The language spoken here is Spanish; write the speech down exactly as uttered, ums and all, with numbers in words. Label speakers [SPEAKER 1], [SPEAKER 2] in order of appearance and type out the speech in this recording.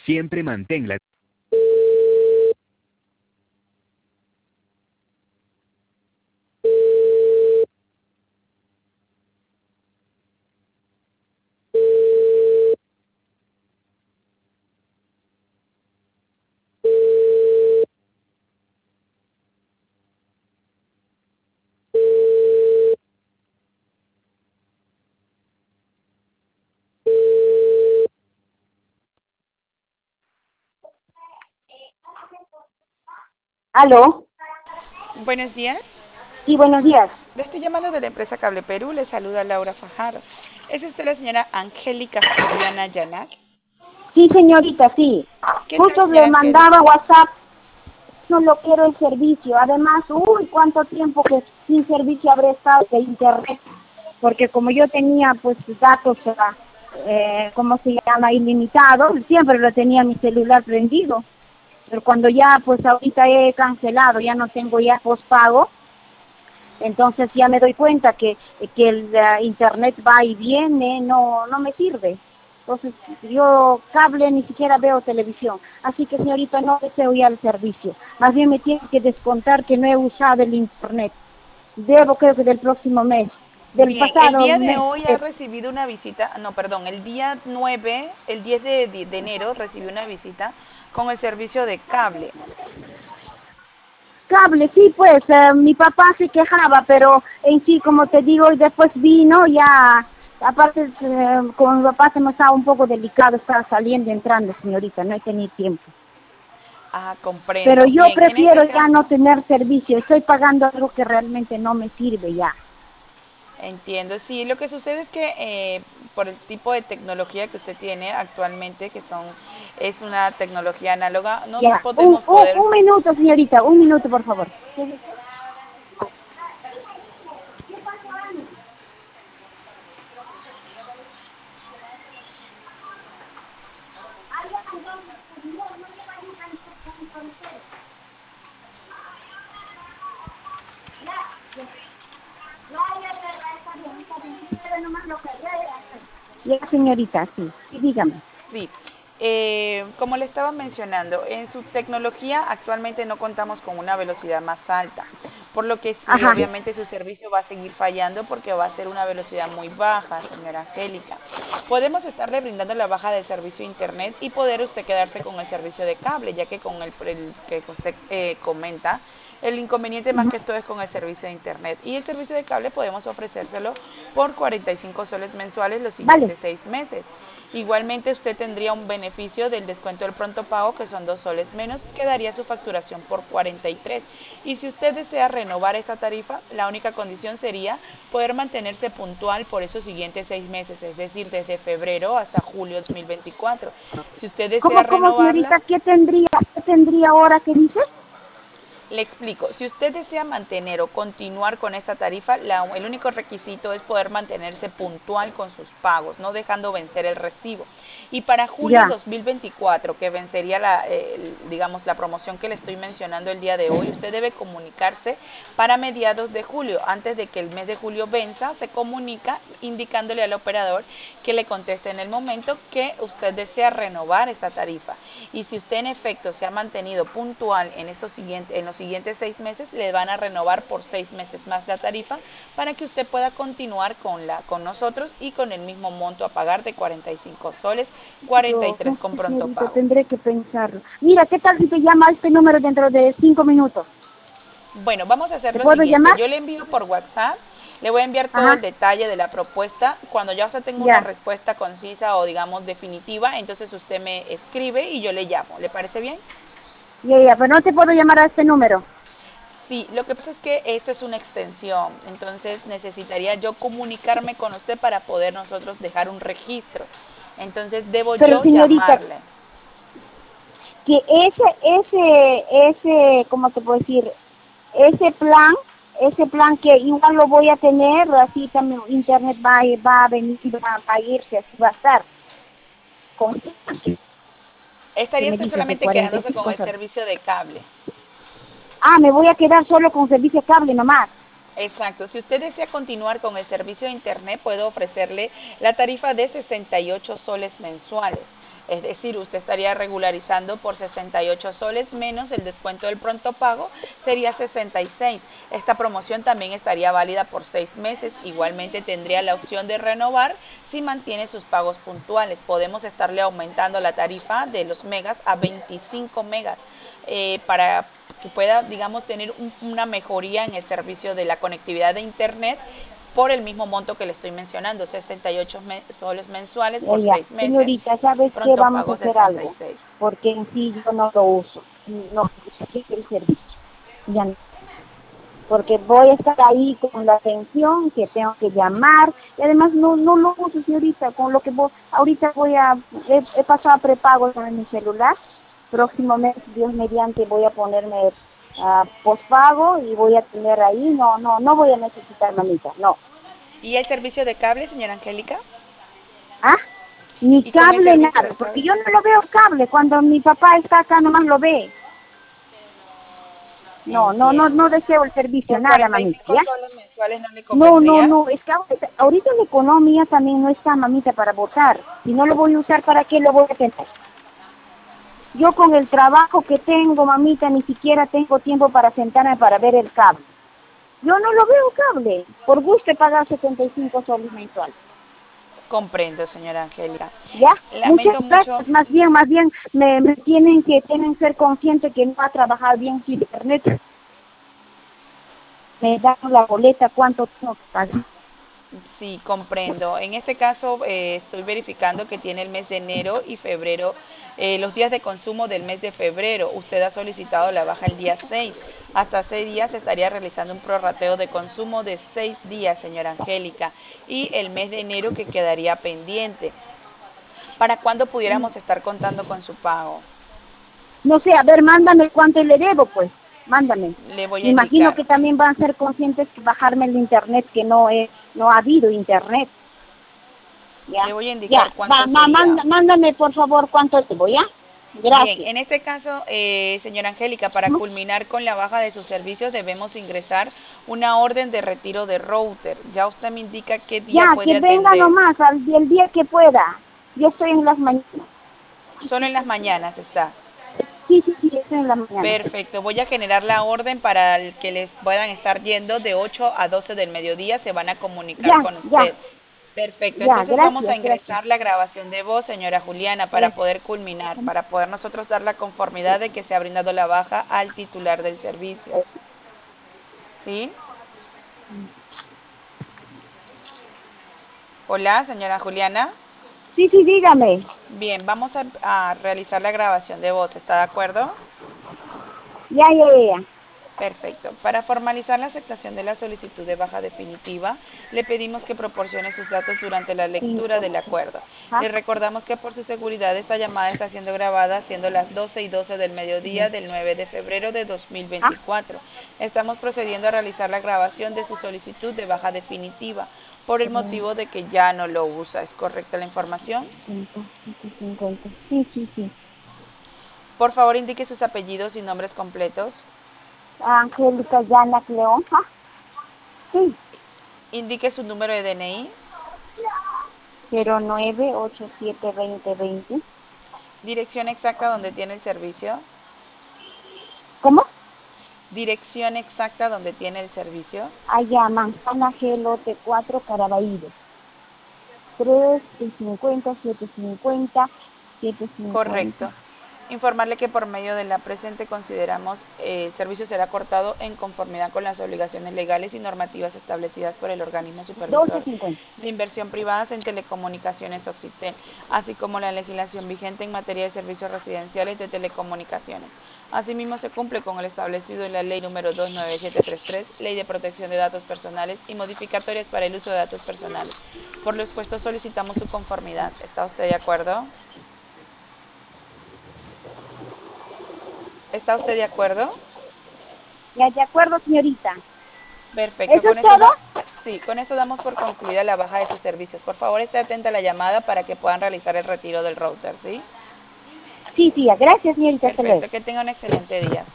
[SPEAKER 1] Siempre manténla.
[SPEAKER 2] ¿Aló?
[SPEAKER 3] Buenos días.
[SPEAKER 2] Sí, buenos días.
[SPEAKER 3] Le estoy llamando de la empresa Cable Perú. Le saluda Laura Fajardo. ¿Es usted la señora Angélica Juliana Yanal?
[SPEAKER 2] Sí, señorita, sí.
[SPEAKER 3] ¿Qué tal,
[SPEAKER 2] Justo le
[SPEAKER 3] señora
[SPEAKER 2] mandaba
[SPEAKER 3] Angélica?
[SPEAKER 2] WhatsApp, no lo quiero el servicio. Además, uy, cuánto tiempo que sin servicio habré estado de internet. Porque como yo tenía, pues, datos, ah, eh, ¿cómo se llama? Ilimitados, siempre lo tenía mi celular prendido. Pero cuando ya, pues, ahorita he cancelado, ya no tengo ya pospago, entonces ya me doy cuenta que, que el uh, internet va y viene, no, no me sirve. Entonces yo cable ni siquiera veo televisión. Así que señorita, no deseo ya el servicio. Más bien me tiene que descontar que no he usado el internet. Debo creo que del próximo mes, del
[SPEAKER 3] Bien, el
[SPEAKER 2] pasado
[SPEAKER 3] día de
[SPEAKER 2] mes.
[SPEAKER 3] hoy ha recibido una visita, no, perdón, el día nueve, el diez de, de- de enero recibió una visita con el servicio de cable.
[SPEAKER 2] Cable, sí, pues eh, mi papá se quejaba, pero en sí, como te digo, y después vino ya, aparte eh, con mi papá se me estaba un poco delicado, estaba saliendo y entrando, señorita, no he tenido tiempo.
[SPEAKER 3] Ah,
[SPEAKER 2] Pero
[SPEAKER 3] comprendo.
[SPEAKER 2] yo
[SPEAKER 3] Bien, en
[SPEAKER 2] prefiero
[SPEAKER 3] este
[SPEAKER 2] ya no
[SPEAKER 3] caso,
[SPEAKER 2] tener servicio, estoy pagando algo que realmente no me sirve ya.
[SPEAKER 3] entiendo. Sí, lo que sucede es que eh, por el tipo de tecnología que usted tiene actualmente, que son, es una tecnología análoga, no
[SPEAKER 2] Ya, un,
[SPEAKER 3] podemos
[SPEAKER 2] un,
[SPEAKER 3] poder.
[SPEAKER 2] un minuto, señorita, un minuto, por favor. Ya, señorita, sí, sí, dígame.
[SPEAKER 3] Sí, eh, como le estaba mencionando, en su tecnología actualmente no contamos con una velocidad más alta, por lo que sí,
[SPEAKER 2] Ajá.
[SPEAKER 3] obviamente su servicio va a seguir fallando porque va a ser una velocidad muy baja, señora Angélica. Podemos estarle brindando la baja del servicio de internet y poder usted quedarse con el servicio de cable, ya que con el, el que usted eh, comenta, el inconveniente más que todo es con el servicio de internet. Y el servicio de cable podemos ofrecérselo por cuarenta y cinco soles mensuales los
[SPEAKER 2] Vale.
[SPEAKER 3] siguientes seis meses. Igualmente usted tendría un beneficio del descuento del pronto pago, que son dos soles menos, que daría su facturación por cuarenta y tres. Y si usted desea renovar esta tarifa, la única condición sería poder mantenerse puntual por esos siguientes seis meses, es decir, desde febrero hasta julio dos mil veinticuatro. Si usted desea
[SPEAKER 2] ¿Cómo, cómo,
[SPEAKER 3] renovarla,
[SPEAKER 2] señorita? ¿Qué tendría, qué tendría ahora que dice?
[SPEAKER 3] le explico, si usted desea mantener o continuar con esta tarifa, la- el único requisito es poder mantenerse puntual con sus pagos, no dejando vencer el recibo. Y para julio
[SPEAKER 2] Ya.
[SPEAKER 3] dos mil veinticuatro, que vencería la, eh, el- digamos, la promoción que le estoy mencionando el día de hoy, usted debe comunicarse para mediados de julio. Antes de que el mes de julio venza, se comunica indicándole al operador que le conteste en el momento que usted desea renovar esta tarifa. Y si usted en efecto se ha mantenido puntual en estos siguientes, en los siguientes seis meses, le van a renovar por seis meses más la tarifa para que usted pueda continuar con, la, con nosotros y con el mismo monto a pagar de cuarenta y cinco soles, cuarenta y
[SPEAKER 2] Yo,
[SPEAKER 3] tres
[SPEAKER 2] no
[SPEAKER 3] con
[SPEAKER 2] sé,
[SPEAKER 3] pronto
[SPEAKER 2] señorita,
[SPEAKER 3] pago.
[SPEAKER 2] tendré que pensarlo. Mira, ¿qué tal si te llama a este número dentro de cinco minutos?
[SPEAKER 3] Bueno, vamos a hacer
[SPEAKER 2] ¿Te
[SPEAKER 3] lo
[SPEAKER 2] puedo
[SPEAKER 3] siguiente.
[SPEAKER 2] llamar?
[SPEAKER 3] Yo le envío por WhatsApp, le voy a enviar todo el
[SPEAKER 2] Ajá,
[SPEAKER 3] detalle de la propuesta. Cuando ya usted tenga una
[SPEAKER 2] ya,
[SPEAKER 3] respuesta concisa o digamos definitiva, entonces usted me escribe y yo le llamo. ¿Le parece bien?
[SPEAKER 2] ya, ya, pero no te puedo llamar a este número.
[SPEAKER 3] Sí, lo que pasa es que esto es una extensión, entonces necesitaría yo comunicarme con usted para poder nosotros dejar un registro. Entonces debo
[SPEAKER 2] Pero
[SPEAKER 3] yo
[SPEAKER 2] señorita,
[SPEAKER 3] llamarle.
[SPEAKER 2] que ese, ese, ese, ¿cómo te puedo decir? Ese plan, ese plan que igual lo voy a tener, así también internet va, a- va a venir, va, va a irse, así va a estar. Con, que
[SPEAKER 3] Estaría
[SPEAKER 2] me
[SPEAKER 3] usted
[SPEAKER 2] dices de
[SPEAKER 3] solamente quedándose con
[SPEAKER 2] cuarenta y cinco
[SPEAKER 3] el
[SPEAKER 2] soles.
[SPEAKER 3] servicio de cable.
[SPEAKER 2] Ah, me voy a quedar solo con servicio cable nomás.
[SPEAKER 3] Exacto. Si usted desea continuar con el servicio de internet, puedo ofrecerle la tarifa de sesenta y ocho soles mensuales. Es decir, usted estaría regularizando por sesenta y ocho soles menos el descuento del pronto pago, sería sesenta y seis. Esta promoción también estaría válida por seis meses. Igualmente tendría la opción de renovar si mantiene sus pagos puntuales. Podemos estarle aumentando la tarifa de los megas a veinticinco megas eh, para que pueda, digamos, tener un, una mejoría en el servicio de la conectividad de Internet por el mismo monto que le estoy mencionando, sesenta y ocho me soles mensuales
[SPEAKER 2] Ya,
[SPEAKER 3] por
[SPEAKER 2] ya.
[SPEAKER 3] seis meses,
[SPEAKER 2] Señorita, ¿sabes qué?
[SPEAKER 3] pronto
[SPEAKER 2] Vamos a
[SPEAKER 3] pago
[SPEAKER 2] hacer
[SPEAKER 3] sesenta y
[SPEAKER 2] algo,
[SPEAKER 3] seis.
[SPEAKER 2] porque en sí yo no lo uso, no uso el servicio, ya no. Porque voy a estar ahí con la atención que tengo que llamar, y además no no lo uso, señorita, con lo que voy, ahorita voy a, he, he pasado a prepago en mi celular, próximo mes, Dios mediante, voy a ponerme a pospago y voy a tener ahí, no, no, no voy a necesitar, mamita, no.
[SPEAKER 3] ¿Y el servicio de cable, señora Angélica?
[SPEAKER 2] ¿Ah? Ni
[SPEAKER 3] ¿Y con el
[SPEAKER 2] cable,
[SPEAKER 3] servicio
[SPEAKER 2] nada,
[SPEAKER 3] de
[SPEAKER 2] porque
[SPEAKER 3] cable?
[SPEAKER 2] yo no lo veo cable, cuando mi papá está acá nomás lo ve. No, no, no, no
[SPEAKER 3] Entiendo.
[SPEAKER 2] deseo el servicio,
[SPEAKER 3] Por
[SPEAKER 2] nada,
[SPEAKER 3] cuarenta y
[SPEAKER 2] mamita,
[SPEAKER 3] cinco
[SPEAKER 2] ¿ya?
[SPEAKER 3] soles mensuales no le
[SPEAKER 2] No, no,
[SPEAKER 3] convendría.
[SPEAKER 2] no, es que ahorita, ahorita la economía también no está, mamita, para votar. Si no lo voy a usar, ¿para qué lo voy a tener? Yo con el trabajo que tengo, mamita, ni siquiera tengo tiempo para sentarme para ver el cable. Yo no lo veo cable, por gusto he pagado setenta y cinco soles mensuales.
[SPEAKER 3] Comprendo, señora Angélica.
[SPEAKER 2] ¿Ya? Muchas
[SPEAKER 3] Lamento mucho.
[SPEAKER 2] gracias, más bien, más bien, me, me tienen que tienen que ser conscientes que no ha trabajado bien su internet. Me dan la boleta, cuánto tengo que pagar.
[SPEAKER 3] Sí, comprendo. En este caso, eh, estoy verificando que tiene el mes de enero y febrero, eh, los días de consumo del mes de febrero. Usted ha solicitado la baja el día seis. Hasta seis días estaría realizando un prorrateo de consumo de seis días, señora Angélica. Y el mes de enero que quedaría pendiente. ¿Para cuándo pudiéramos estar contando con su pago?
[SPEAKER 2] No sé, a ver, mándame cuánto le debo, pues, mándame.
[SPEAKER 3] Le voy
[SPEAKER 2] Me
[SPEAKER 3] a
[SPEAKER 2] imagino
[SPEAKER 3] indicar.
[SPEAKER 2] que también van a ser conscientes que bajarme el internet, que no he, no ha habido internet.
[SPEAKER 3] Le
[SPEAKER 2] Ya,
[SPEAKER 3] voy a
[SPEAKER 2] ya,
[SPEAKER 3] indicar
[SPEAKER 2] va,
[SPEAKER 3] cuánto
[SPEAKER 2] ma,
[SPEAKER 3] sería.
[SPEAKER 2] manda, mándame por favor cuánto debo, ¿ya?
[SPEAKER 3] Bien,
[SPEAKER 2] Gracias.
[SPEAKER 3] en este caso, eh, señora Angélica, para
[SPEAKER 2] ¿No?
[SPEAKER 3] culminar con la baja de sus servicios debemos ingresar una orden de retiro de router. Ya usted me indica qué día
[SPEAKER 2] Ya, que
[SPEAKER 3] puede
[SPEAKER 2] venga
[SPEAKER 3] atender.
[SPEAKER 2] nomás, al, el día que pueda. Yo estoy en las mañanas.
[SPEAKER 3] Solo en las mañanas está.
[SPEAKER 2] Sí, sí, sí, estoy en las mañanas.
[SPEAKER 3] Perfecto, voy a generar la orden para el que les puedan estar yendo de ocho a doce del mediodía, se van a comunicar
[SPEAKER 2] Ya,
[SPEAKER 3] con
[SPEAKER 2] ya,
[SPEAKER 3] usted. Perfecto,
[SPEAKER 2] ya,
[SPEAKER 3] entonces vamos a
[SPEAKER 2] gracias, gracias.
[SPEAKER 3] ingresar la grabación de voz, señora Juliana, para
[SPEAKER 2] gracias.
[SPEAKER 3] poder culminar, para poder nosotros dar la conformidad de que se ha brindado la baja al titular del servicio. ¿Sí? Hola, señora Juliana.
[SPEAKER 2] Sí, sí, dígame.
[SPEAKER 3] Bien, vamos a, a realizar la grabación de voz, ¿está de acuerdo?
[SPEAKER 2] Ya, ya, ya, ya.
[SPEAKER 3] Perfecto. Para formalizar la aceptación de la solicitud de baja definitiva, le pedimos que proporcione sus datos durante la lectura
[SPEAKER 2] Cinco.
[SPEAKER 3] del acuerdo.
[SPEAKER 2] Ajá.
[SPEAKER 3] Le recordamos que por su seguridad esta llamada está siendo grabada siendo las doce y doce del mediodía del nueve de febrero de dos mil
[SPEAKER 2] Ah,
[SPEAKER 3] veinticuatro. Estamos procediendo a realizar la grabación de su solicitud de baja definitiva por el motivo de que ya no lo usa. ¿Es correcta la información?
[SPEAKER 2] cinco, cinco, cincuenta. Sí, sí, sí.
[SPEAKER 3] Por favor, indique sus apellidos y nombres completos.
[SPEAKER 2] Angélica Llana León. Ah, sí.
[SPEAKER 3] Indique su número de D N I.
[SPEAKER 2] cero nueve ocho siete veinte veinte.
[SPEAKER 3] Dirección exacta donde tiene el servicio.
[SPEAKER 2] ¿Cómo?
[SPEAKER 3] Dirección exacta donde tiene el servicio.
[SPEAKER 2] Allá, Manzana G, lote cuatro, Caraballo. tres, cincuenta, siete cincuenta, siete cincuenta.
[SPEAKER 3] Correcto. Informarle que por medio de la presente consideramos eh, el servicio será cortado en conformidad con las obligaciones legales y normativas establecidas por el organismo
[SPEAKER 2] doce
[SPEAKER 3] supervisor
[SPEAKER 2] cincuenta.
[SPEAKER 3] de inversión privadas en telecomunicaciones Occitel, así como la legislación vigente en materia de servicios residenciales de telecomunicaciones. Asimismo, se cumple con el establecido en la Ley número dos nueve siete tres tres, Ley de Protección de Datos Personales y modificatorias para el uso de datos personales. Por lo expuesto, solicitamos su conformidad. ¿Está usted de acuerdo? ¿Está usted de acuerdo?
[SPEAKER 2] Ya, de acuerdo, señorita.
[SPEAKER 3] Perfecto,
[SPEAKER 2] ¿Eso
[SPEAKER 3] con
[SPEAKER 2] es
[SPEAKER 3] esto
[SPEAKER 2] todo?
[SPEAKER 3] da, sí, con esto damos por concluida la baja de sus servicios. Por favor, esté atenta a la llamada para que puedan realizar el retiro del router, ¿sí?
[SPEAKER 2] Sí, sí, gracias, señorita. Hasta luego.
[SPEAKER 3] Perfecto, que tenga un excelente día.